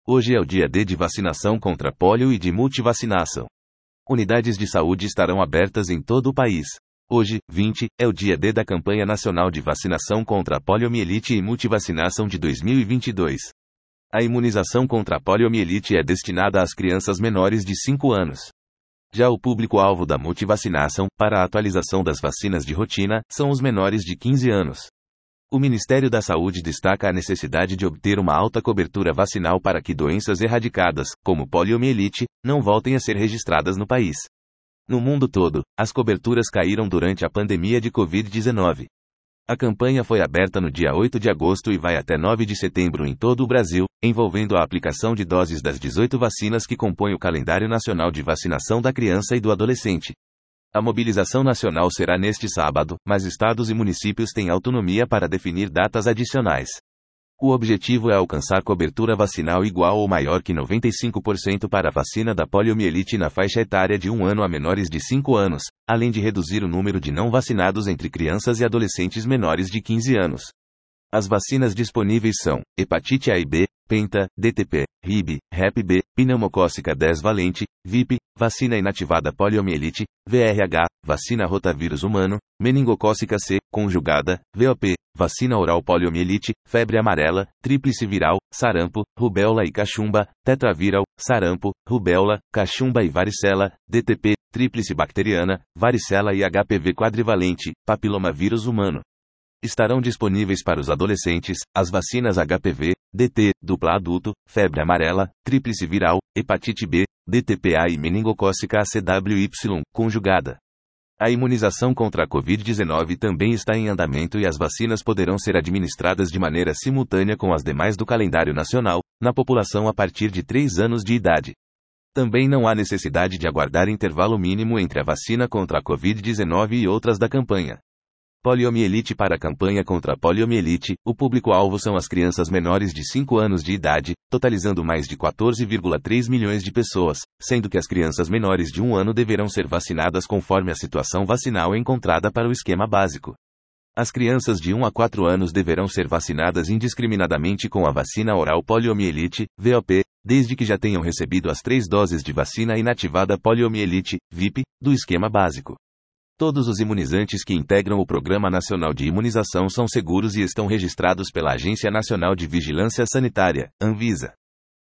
Hoje é o dia D de vacinação contra pólio e de multivacinação. Unidades de saúde estarão abertas em todo o país. Hoje, 20, é o dia D da campanha nacional de vacinação contra a poliomielite e multivacinação de 2022. A imunização contra a poliomielite é destinada às crianças menores de 5 anos. Já o público-alvo da multivacinação, para a atualização das vacinas de rotina, são os menores de 15 anos. O Ministério da Saúde destaca a necessidade de obter uma alta cobertura vacinal para que doenças erradicadas, como poliomielite, não voltem a ser registradas no país. No mundo todo, as coberturas caíram durante a pandemia de Covid-19. A campanha foi aberta no dia 8 de agosto e vai até 9 de setembro em todo o Brasil, envolvendo a aplicação de doses das 18 vacinas que compõem o calendário nacional de vacinação da criança e do adolescente. A mobilização nacional será neste sábado, mas estados e municípios têm autonomia para definir datas adicionais. O objetivo é alcançar cobertura vacinal igual ou maior que 95% para a vacina da poliomielite na faixa etária de 1 ano a menores de 5 anos, além de reduzir o número de não vacinados entre crianças e adolescentes menores de 15 anos. As vacinas disponíveis são hepatite A e B, Penta, DTP, RIB, Hep B, pneumocócica 10 valente, VIP, vacina inativada poliomielite, VRH, vacina rotavírus humano, meningocócica C, conjugada, VOP, vacina oral poliomielite, febre amarela, tríplice viral, sarampo, rubéola e cachumba, tetraviral, sarampo, rubéola, cachumba e varicela, DTP, tríplice bacteriana, varicela e HPV quadrivalente, papilomavírus humano. Estarão disponíveis para os adolescentes as vacinas HPV, DT, dupla adulto, febre amarela, tríplice viral, hepatite B, DTPA e meningocócica ACWY, conjugada. A imunização contra a Covid-19 também está em andamento e as vacinas poderão ser administradas de maneira simultânea com as demais do calendário nacional, na população a partir de 3 anos de idade. Também não há necessidade de aguardar intervalo mínimo entre a vacina contra a Covid-19 e outras da campanha. Poliomielite. Para a campanha contra a poliomielite, o público-alvo são as crianças menores de 5 anos de idade, totalizando mais de 14,3 milhões de pessoas, sendo que as crianças menores de 1 ano deverão ser vacinadas conforme a situação vacinal encontrada para o esquema básico. As crianças de 1 a 4 anos deverão ser vacinadas indiscriminadamente com a vacina oral poliomielite, VOP, desde que já tenham recebido as 3 doses de vacina inativada poliomielite, VIP, do esquema básico. Todos os imunizantes que integram o Programa Nacional de Imunização são seguros e estão registrados pela Agência Nacional de Vigilância Sanitária, Anvisa.